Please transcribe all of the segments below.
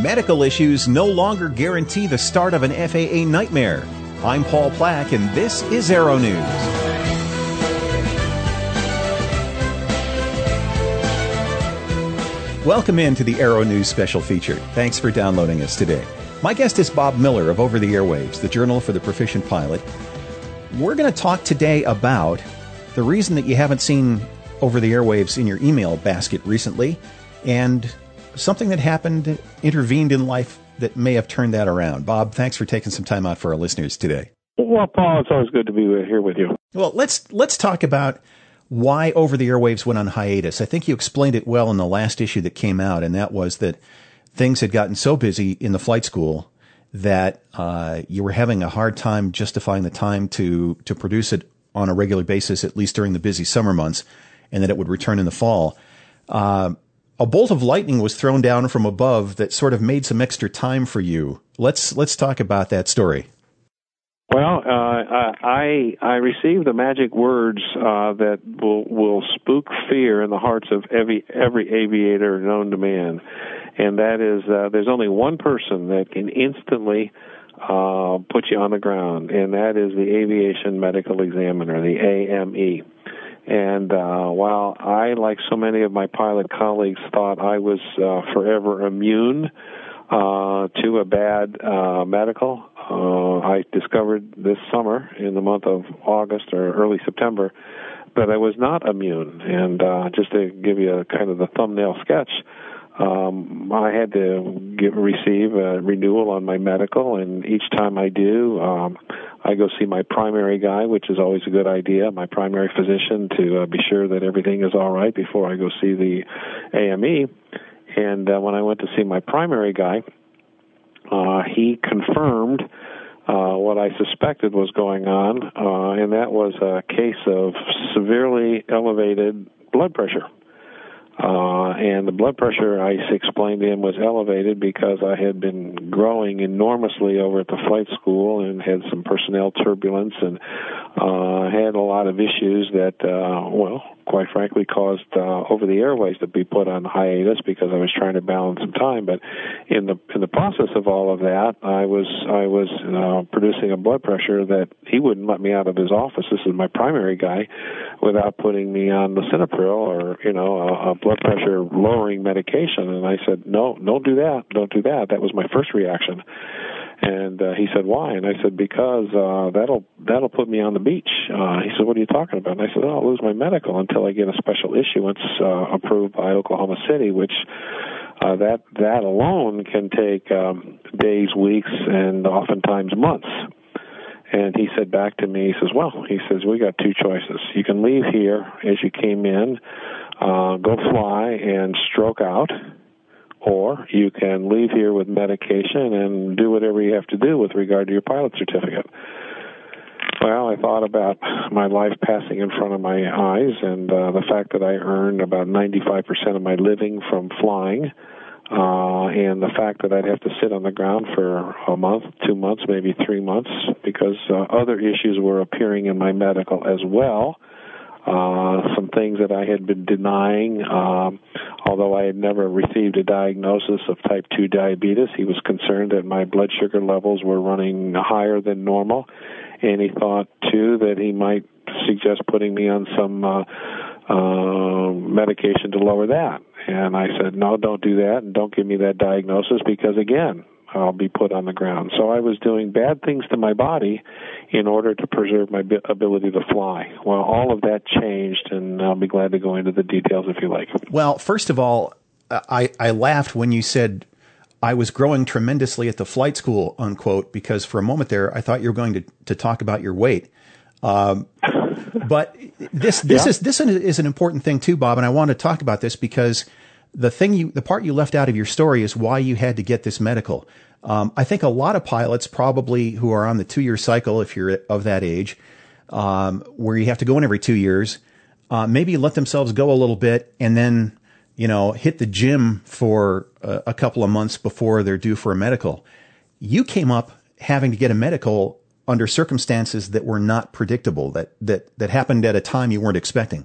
Medical issues no longer guarantee the start of an FAA nightmare. I'm Paul Plack, and this is Aero News. Welcome into the Aero News special feature. Thanks for downloading us today. My guest is Bob Miller of Over the Airwaves, the Journal for the Proficient Pilot. We're going to talk today about the reason that you haven't seen Over the Airwaves in your email basket recently, and something that happened, intervened in life that may have turned that around. Bob, thanks for taking some time out for our listeners today. Well, Paul, it's always good to be here with you. Well, let's talk about why Over the Airwaves went on hiatus. I think you explained it well in the last issue that came out, and that was that things had gotten so busy in the flight school that you were having a hard time justifying the time to produce it on a regular basis, at least during the busy summer months, and that it would return in the fall. A bolt of lightning was thrown down from above that sort of made some extra time for you. Let's talk about that story. Well, I received the magic words that will spook fear in the hearts of every aviator known to man, and that is there's only one person that can instantly put you on the ground, and that is the Aviation Medical Examiner, the AME. And while I, like so many of my pilot colleagues, thought I was forever immune to a bad medical, I discovered this summer, in the month of August or early September, that I was not immune. And just to give you a kind of the thumbnail sketch, I had to receive a renewal on my medical, and each time I do, I go see my primary guy, which is always a good idea, my primary physician, to be sure that everything is all right before I go see the AME. And when I went to see my primary guy, he confirmed what I suspected was going on, and that was a case of severely elevated blood pressure. And the blood pressure, I explained to him, was elevated because I had been growing enormously over at the flight school and had some personnel turbulence and had a lot of issues that, quite frankly, caused Over the Airwaves to be put on hiatus because I was trying to balance some time. But in the process of all of that, I was producing a blood pressure that he wouldn't let me out of his office. This is my primary guy, without putting me on lisinopril or a blood pressure lowering medication. And I said, no, don't do that. That was my first reaction. And he said, why? And I said, because that'll put me on the beach. He said, what are you talking about? And I said, I'll lose my medical until I get a special issuance approved by Oklahoma City, which that alone can take days, weeks, and oftentimes months. And he said back to me, he says, we got two choices. You can leave here as you came in, go fly and stroke out, or you can leave here with medication and do whatever you have to do with regard to your pilot certificate. Well, I thought about my life passing in front of my eyes and the fact that I earned about 95% of my living from flying, and the fact that I'd have to sit on the ground for a month, 2 months, maybe 3 months, because other issues were appearing in my medical as well. Some things that I had been denying, although I had never received a diagnosis of type 2 diabetes. He was concerned that my blood sugar levels were running higher than normal, and he thought, too, that he might suggest putting me on some medication to lower that. And I said, no, don't do that, and don't give me that diagnosis, because, again, I'll be put on the ground. So I was doing bad things to my body in order to preserve my ability to fly. Well, all of that changed, and I'll be glad to go into the details if you like. Well, first of all, I laughed when you said I was growing tremendously at the flight school, unquote, because for a moment there I thought you were going to talk about your weight. But this is an important thing too, Bob, and I want to talk about this because the part you left out of your story is why you had to get this medical. I think a lot of pilots probably who are on the 2-year cycle, if you're of that age, where you have to go in every 2 years, maybe let themselves go a little bit and then, hit the gym for a couple of months before they're due for a medical. You came up having to get a medical under circumstances that were not predictable, that happened at a time you weren't expecting.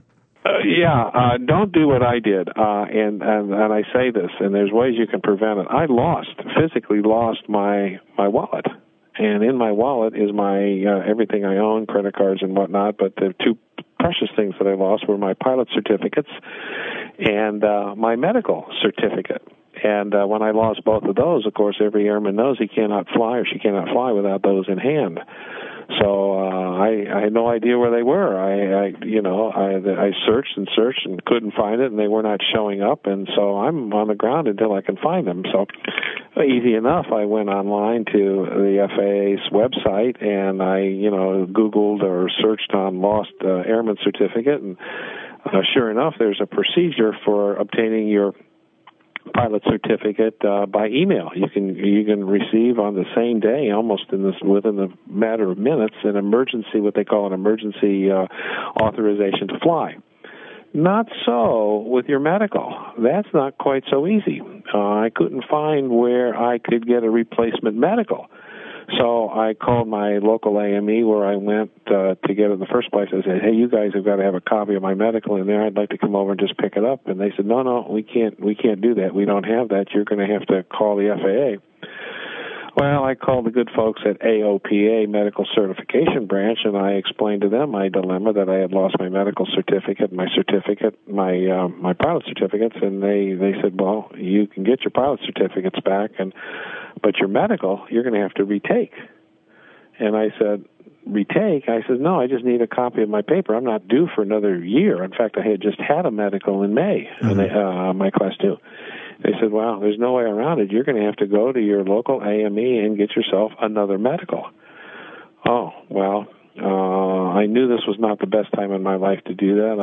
Don't do what I did. And I say this, and there's ways you can prevent it. I physically lost my wallet. And in my wallet is my everything I own, credit cards and whatnot. But the two precious things that I lost were my pilot certificates and my medical certificate. And when I lost both of those, of course, every airman knows he cannot fly or she cannot fly without those in hand. So I had no idea where they were. I searched and couldn't find it, and they were not showing up. And so I'm on the ground until I can find them. So easy enough. I went online to the FAA's website, and I Googled or searched on lost airman certificate, and sure enough, there's a procedure for obtaining your pilot certificate by email. You can receive on the same day, almost within a matter of minutes, what they call an emergency authorization to fly. Not so with your medical. That's not quite so easy. I couldn't find where I could get a replacement medical. So I called my local AME where I went to get it in the first place. I said, hey, you guys have got to have a copy of my medical in there. I'd like to come over and just pick it up. And they said, no, we can't do that. We don't have that. You're going to have to call the FAA. Well, I called the good folks at AOPA Medical Certification Branch, and I explained to them my dilemma that I had lost my medical certificate, my pilot certificates, and they said, well, you can get your pilot certificates back, but your medical, you're going to have to retake. And I said, retake? I said, no, I just need a copy of my paper. I'm not due for another year. In fact, I had just had a medical in May, my Class 2. They said, well, there's no way around it. You're going to have to go to your local AME and get yourself another medical. Oh, well, I knew this was not the best time in my life to do that.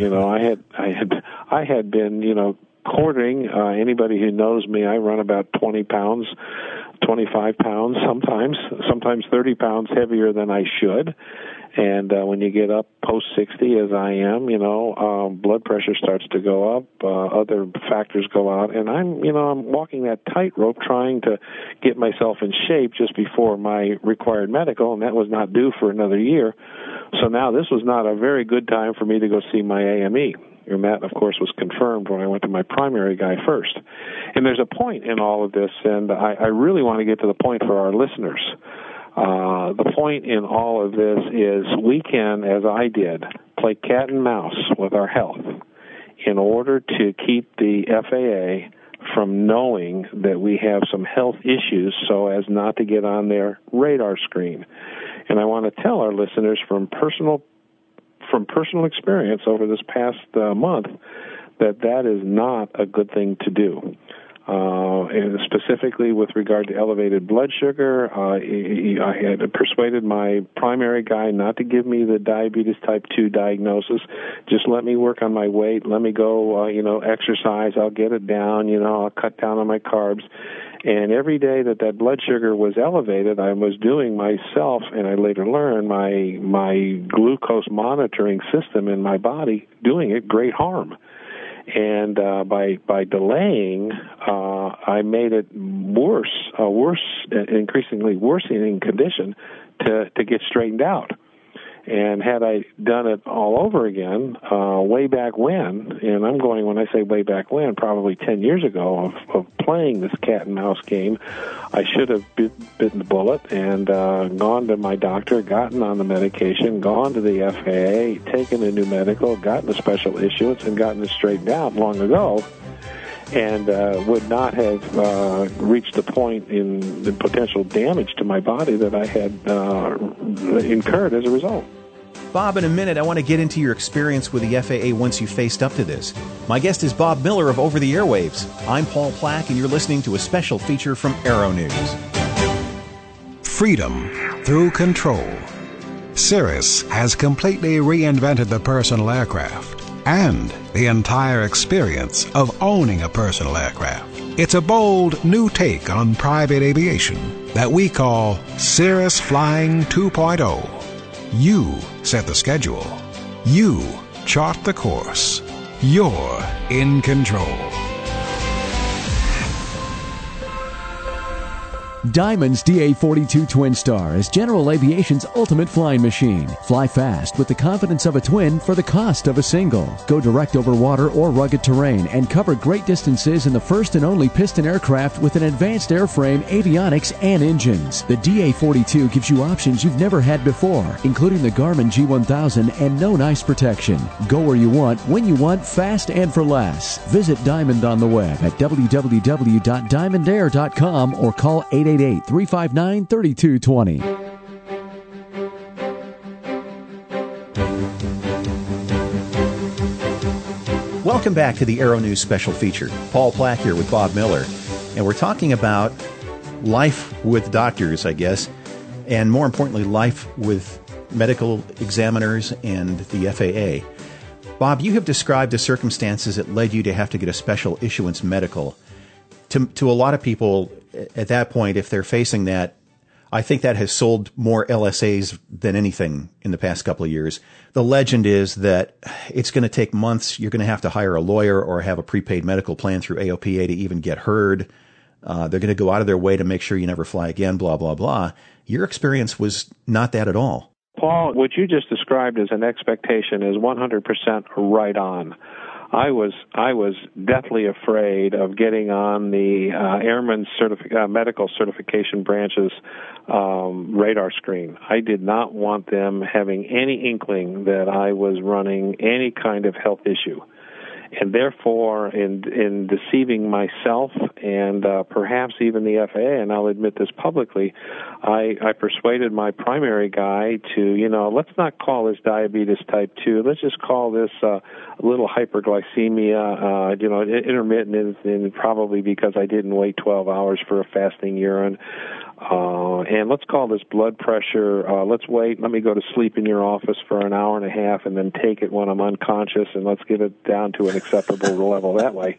I had been, courting anybody who knows me. I run about 20 pounds, 25 pounds, sometimes 30 pounds heavier than I should. And when you get up post 60, as I am, blood pressure starts to go up, other factors go out, and I'm walking that tightrope trying to get myself in shape just before my required medical, and that was not due for another year. So now this was not a very good time for me to go see my AME. And that, of course, was confirmed when I went to my primary guy first. And there's a point in all of this, and I really want to get to the point for our listeners. The point in all of this is we can, as I did, play cat and mouse with our health in order to keep the FAA from knowing that we have some health issues so as not to get on their radar screen. And I want to tell our listeners from personal experience over this past month that is not a good thing to do. And specifically with regard to elevated blood sugar, I had persuaded my primary guy not to give me the diabetes type 2 diagnosis. Just let me work on my weight. Let me go, exercise. I'll get it down. I'll cut down on my carbs. And every day that blood sugar was elevated, I was doing myself, and I later learned, my glucose monitoring system in my body doing it great harm. And by delaying, I made it increasingly worsening condition to get straightened out. And had I done it all over again, way back when, and when I say way back when, probably 10 years ago of playing this cat and mouse game, I should have bitten the bullet and gone to my doctor, gotten on the medication, gone to the FAA, taken a new medical, gotten a special issuance, and gotten it straightened out long ago, and would not have reached the point in the potential damage to my body that I had incurred as a result. Bob, in a minute, I want to get into your experience with the FAA once you faced up to this. My guest is Bob Miller of Over the Airwaves. I'm Paul Plack, and you're listening to a special feature from Aero News. Freedom through control. Cirrus has completely reinvented the personal aircraft and the entire experience of owning a personal aircraft. It's a bold new take on private aviation that we call Cirrus Flying 2.0. You set the schedule. You chart the course. You're in control. Diamond's DA-42 Twin Star is General Aviation's ultimate flying machine. Fly fast with the confidence of a twin for the cost of a single. Go direct over water or rugged terrain and cover great distances in the first and only piston aircraft with an advanced airframe, avionics, and engines. The DA-42 gives you options you've never had before, including the Garmin G1000 and no ice protection. Go where you want, when you want, fast and for less. Visit Diamond on the web at www.diamondair.com or call 888-359-3220. Welcome back to the Aero News special feature. Paul Plack here with Bob Miller. And we're talking about life with doctors, I guess, and more importantly, life with medical examiners and the FAA. Bob, you have described the circumstances that led you to have to get a special issuance medical. To a lot of people at that point, if they're facing that, I think that has sold more LSAs than anything in the past couple of years. The legend is that it's going to take months. You're going to have to hire a lawyer or have a prepaid medical plan through AOPA to even get heard. They're going to go out of their way to make sure you never fly again, blah, blah, blah. Your experience was not that at all. Paul, what you just described as an expectation is 100% right on. I was deathly afraid of getting on the Airman Medical Certification Branch's radar screen. I did not want them having any inkling that I was running any kind of health issue. And therefore, in deceiving myself and perhaps even the FAA, and I'll admit this publicly, I persuaded my primary guy to, let's not call this diabetes type 2. Let's just call this a little hyperglycemia, intermittent, and probably because I didn't wait 12 hours for a fasting urine. And let's call this blood pressure. Let's wait. Let me go to sleep in your office for an hour and a half and then take it when I'm unconscious, and let's get it down to an acceptable level that way.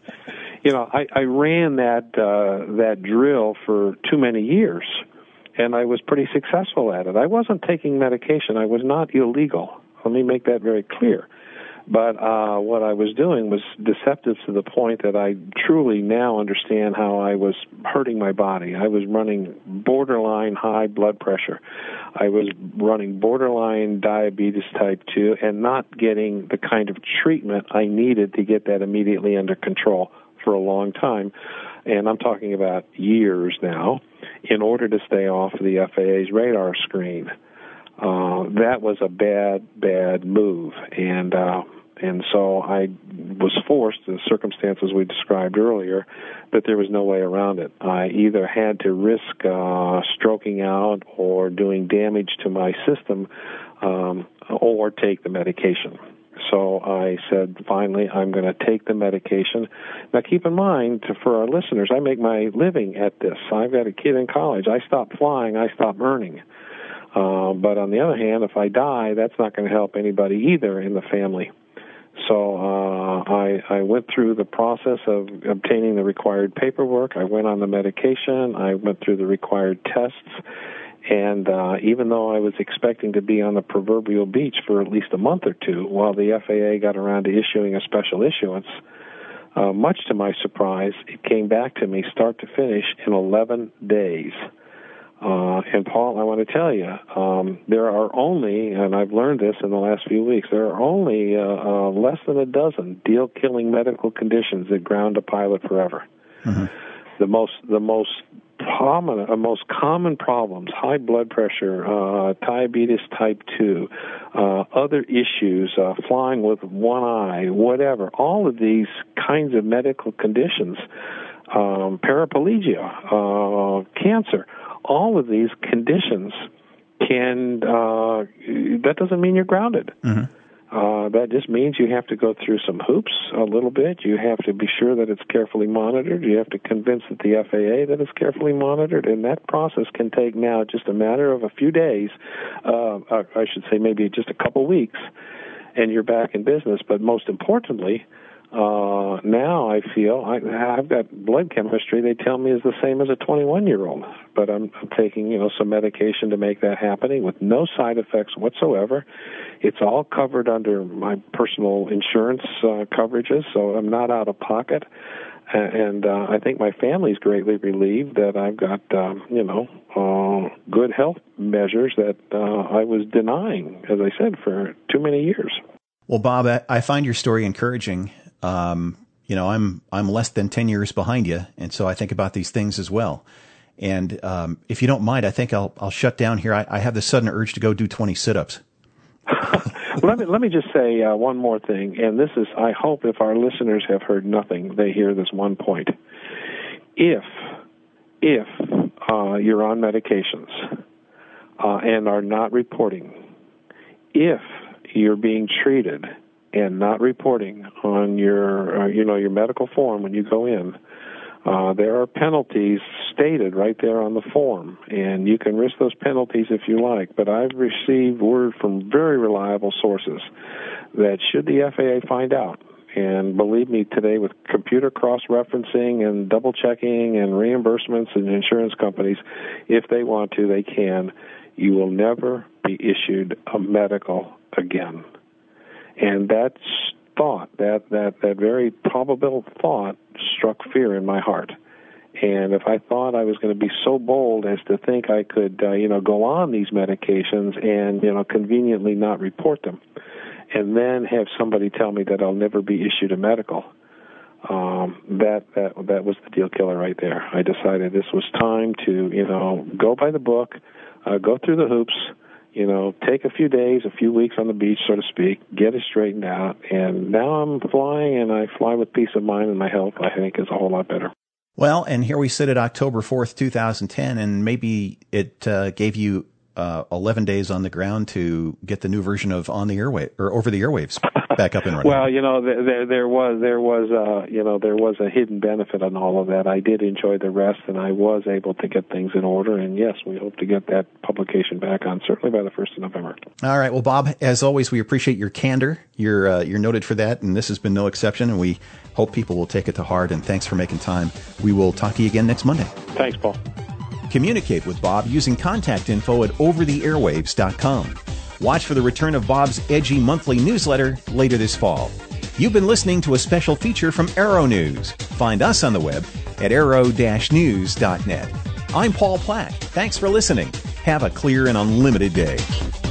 I ran that drill for too many years, and I was pretty successful at it. I wasn't taking medication. I was not illegal. Let me make that very clear. But what I was doing was deceptive to the point that I truly now understand how I was hurting my body. I was running borderline high blood pressure. I was running borderline diabetes type 2 and not getting the kind of treatment I needed to get that immediately under control for a long time. And I'm talking about years now, in order to stay off the FAA's radar screen. That was a bad move. And so I was forced, the circumstances we described earlier, that there was no way around it. I either had to risk stroking out or doing damage to my system or take the medication. So I said, finally, I'm going to take the medication. Now, keep in mind, for our listeners, I make my living at this. I've got a kid in college. I stop flying, I stop earning. But on the other hand, if I die, that's not going to help anybody either in the family. So I went through the process of obtaining the required paperwork. I went on the medication. I went through the required tests. And even though I was expecting to be on the proverbial beach for at least a month or two while the FAA got around to issuing a special issuance, much to my surprise, it came back to me start to finish in 11 days. And Paul, I want to tell you, there are only, and I've learned this in the last few weeks, there are only less than a dozen deal-killing medical conditions that ground a pilot forever. Mm-hmm. The most prominent, most common problems: high blood pressure, diabetes type 2, other issues, flying with one eye, whatever. All of these kinds of medical conditions, paraplegia, cancer. All of these conditions can, that doesn't mean you're grounded. Mm-hmm. That just means you have to go through some hoops a little bit. You have to be sure that it's carefully monitored. You have to convince the FAA that it's carefully monitored. And that process can take now just a matter of a few days, I should say maybe just a couple weeks, and you're back in business. But most importantly, now I feel I've got blood chemistry they tell me is the same as a 21-year-old, but I'm taking some medication to make that happening with no side effects whatsoever. It's all covered under my personal insurance coverages, so I'm not out of pocket. And I think my family's greatly relieved that I've got, good health measures that I was denying, as I said, for too many years. Well, Bob, I find your story encouraging. I'm less than 10 years behind you, and so I think about these things as well. And if you don't mind, I think I'll shut down here. I have this sudden urge to go do 20 sit-ups. Let me just say one more thing, and this is, I hope if our listeners have heard nothing, they hear this one point. If you're on medications and are not reporting, if you're being treated and not reporting on your medical form when you go in, there are penalties stated right there on the form, and you can risk those penalties if you like. But I've received word from very reliable sources that should the FAA find out, and believe me, today with computer cross-referencing and double-checking and reimbursements and insurance companies, if they want to, they can, you will never be issued a medical again. And that thought, that very probable thought, struck fear in my heart. And if I thought I was going to be so bold as to think I could, go on these medications and, conveniently not report them, and then have somebody tell me that I'll never be issued a medical, that was the deal killer right there. I decided this was time to, go by the book, go through the hoops, take a few days, a few weeks on the beach, so to speak, get it straightened out. And now I'm flying, and I fly with peace of mind, and my health, I think, is a whole lot better. Well, and here we sit at October 4th, 2010, and maybe it gave you 11 days on the ground to get the new version of On the Airway or Over the Airwaves back up and running. Well, there was a hidden benefit on all of that. I did enjoy the rest, and I was able to get things in order. And yes, we hope to get that publication back on certainly by the 1st of November. All right. Well, Bob, as always, we appreciate your candor. You're noted for that, and this has been no exception. And we hope people will take it to heart. And thanks for making time. We will talk to you again next Monday. Thanks, Paul. Communicate with Bob using contact info at overtheairwaves.com. Watch for the return of Bob's edgy monthly newsletter later this fall. You've been listening to a special feature from Aero News. Find us on the web at aero-news.net. I'm Paul Platt. Thanks for listening. Have a clear and unlimited day.